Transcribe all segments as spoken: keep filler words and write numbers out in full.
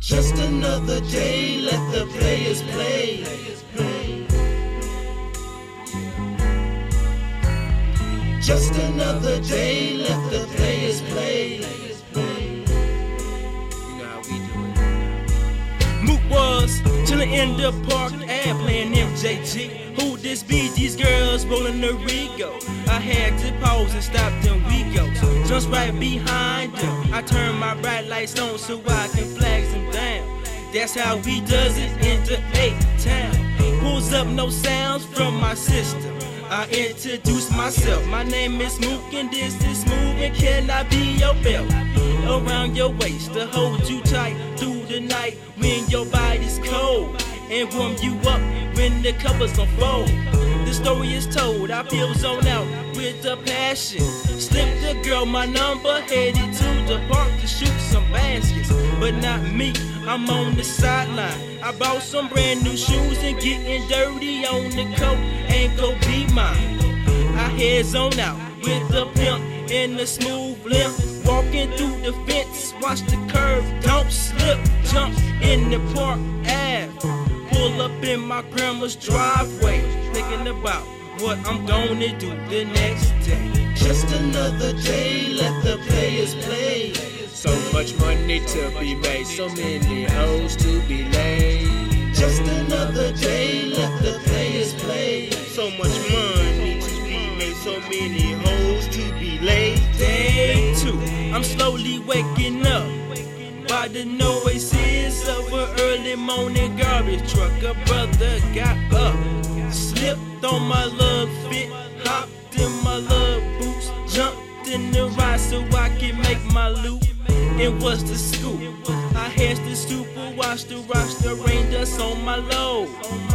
Just another day, let the players play. Just another day, let the players play. You know how we do it. Mook was chillin' in the park and playing M J G. Who this be? These girls rollin' the Rigo. I had to pause and stop them Wegos. Just right behind them, I turn my bright lights on so I can flag them down. That's how we does it in the A-Town. Pulls up no sounds from my system. I introduce myself. My name is Mook and this is Smooth. And can I be your belt around your waist to hold you tight through the night when your body's cold, and warm you up when the covers unfold. The story is told, I feel zoned out with the passion. Slipped the girl my number, headed to the park to shoot some baskets. But not me, I'm on the sideline. I bought some brand new shoes and getting dirty on the coat ain't gon' be mine. I head zone out with the pimp in the smooth limp. Walking through the fence, watch the curve, don't slip. Jump in the park Ave. Pull up in my grandma's driveway, thinking about what I'm gonna do the next day. Just another day, let the players play. So much money to be made, so many hoes to be laid. Just another day, let the players play. So much money to be made, so many hoes to be laid. Day two, I'm slowly waking up by the noises of an early morning garbage truck. A brother got up, slipped on my love fit, hopped in my love boots, jumped in the ride so I can make my loop. It was the scoop. I had the super wash the wash the rain dust on my load,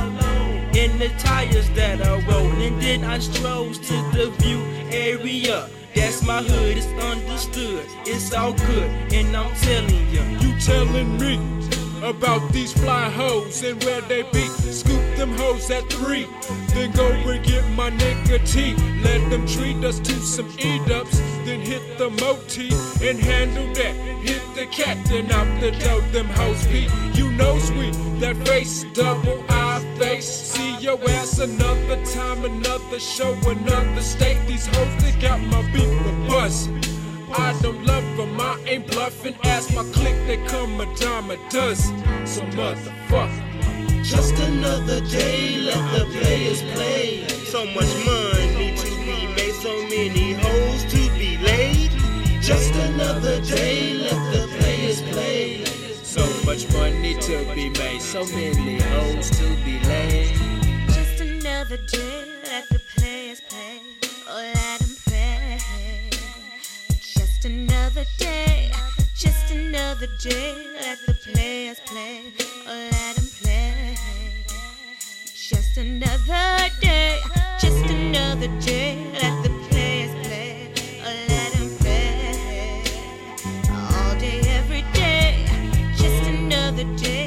in the tires that I rode, and then I strode to the view area. That's my hood, it's understood, it's all good, and I'm telling you. You telling me about these fly hoes and where they be? Scoop them hoes at three, then go and get my nigga T. Let them treat us to some E-dubs, then hit the moti and handle that. Hit the cat, then out the door them hoes be. You know sweet, that face, double eye face. See your ass another time, another show, another state. These hoes, they got my beat for buzzing. I don't love them, I ain't bluffing. Ask my clique, they come a dime a dozen. So motherfucker. Just another day, let the players play. So much money to be made, so many hoes to be laid. Just another day, let the players play. So much money to be made, so many hoes to be laid. Just another day, let the players play. Oh, let them play. Just another day, just another day, let the players play. Oh, let them play. Just another day, just another day, let the players play. Oh, let them play. All day, every day, just another day.